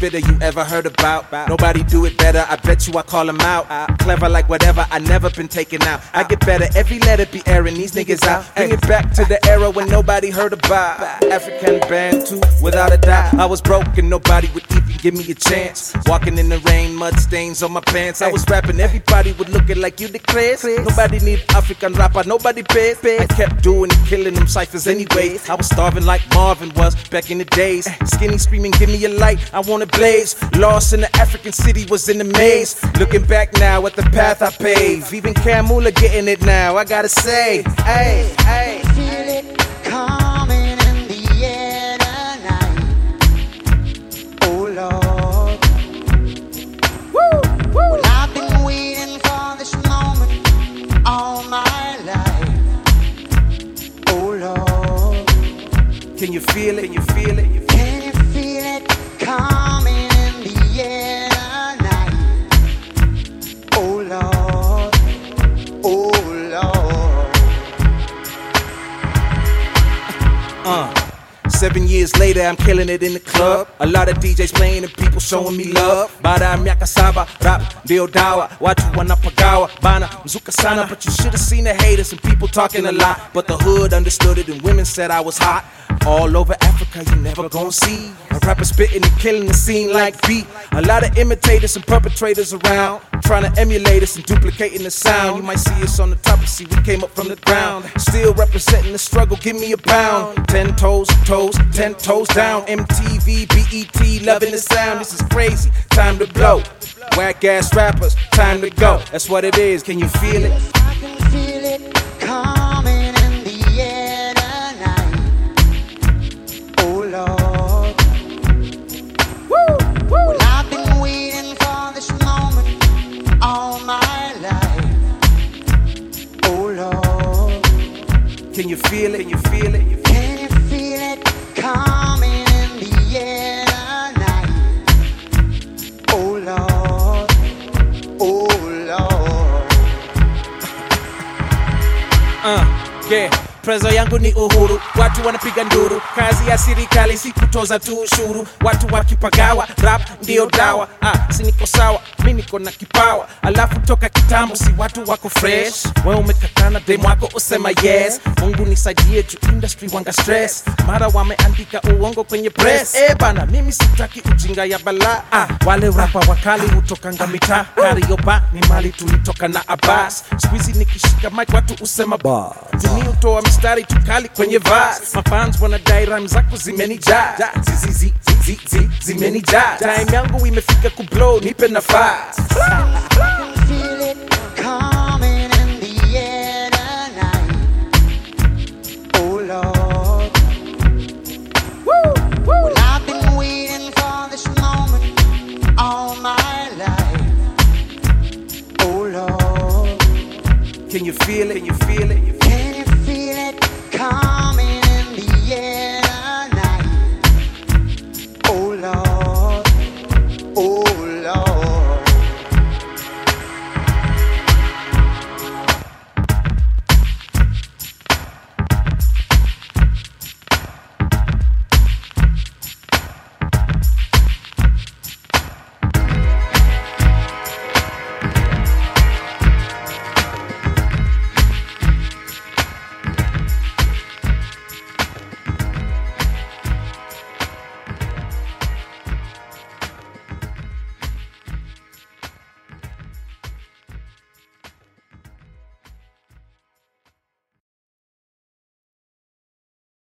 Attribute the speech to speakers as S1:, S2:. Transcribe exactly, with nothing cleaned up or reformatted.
S1: spitter you ever heard about. Nobody do it better, I bet you I call him out. Clever like whatever, I never been taken out. I get better, every letter be airing these niggas out. Bring it back to the era when nobody heard about African band too, without a doubt. I was broke and nobody would even give me a chance. Walking in the rain, mud stains on my pants. I was rapping, everybody would look at like you the craze. Nobody need African rapper, nobody pays. I kept doing and killing them ciphers anyway. I was starving like Marvin was back in the days. Skinny screaming, give me a light, I want a blaze. Lost in the African city, was in the maze. Looking back now at the path I paved. Even Kamula getting it now, I gotta say, hey, hey.
S2: Feel it coming in the air tonight. Oh Lord. Woo, woo. Well, I've been waiting for this moment all my life. Oh Lord.
S1: Can you feel it? Can you feel it?
S2: Can you feel it coming in the air tonight? Oh Lord. Oh Lord.
S1: Uh, seven years later, I'm killing it in the club. A lot of D Js playing and people showing me love. Bada miaka saba, rap, dio dawa. Watu wanapagawa, bana, mzuka sana. But you should've seen the haters and people talking a lot. But the hood understood it and women said I was hot. All over Africa, you never gon' see a rapper spitting and killing the scene like beat. A lot of imitators and perpetrators around, trying to emulate us and duplicating the sound. You might see us on the top, but see we came up from the ground. Still representing the struggle, give me a pound. Ten toes, toes, ten toes down. M T V, B E T, loving the sound. This is crazy, time to blow. Whack ass rappers, time to go. That's what it is, can you feel it?
S2: I can feel it coming in the air tonight. Oh Lord. Woo, woo. Well, I've been waiting for this moment all my life. Oh Lord.
S1: Can you feel it? Can you feel it?
S2: Can you feel it coming in the air tonight? Oh Lord. Oh Lord.
S1: Uh, yeah. Prezo yangu ni uhuru, watu wanapiga nduru. Kazi ya serikali si kutoza tu ushuru. Watu wakipagawa, rap ndio dawa. Ah, si niko sawa, mi niko na kipawa. Alafu toka kitambo si watu wako fresh. Wewe umekatana demu wako usema yes. Mungu nisaidie juu industry wanga stress. Mara wameandika uongo kwenye press. Eh bana, mimi sitaki ujinga ya bala. Ah, wale rapa wakali hutokanga mitaa. Karioba ni mali tulitoka na Abbas. Squeezy nikishika mic watu usema ba. Tuni utoa mistari tukali kwenye verse. Mafans wanadai rhyme zako zimenijaa. Zizi zi zi zi zimenijaa. Time yangu imefika kublow, nipe nafasi.
S2: I can feel it coming in the air tonight. Oh Lord. Woo, woo. Well, I've been waiting for this moment all my life. Oh Lord.
S1: Can you feel it? Can you feel it?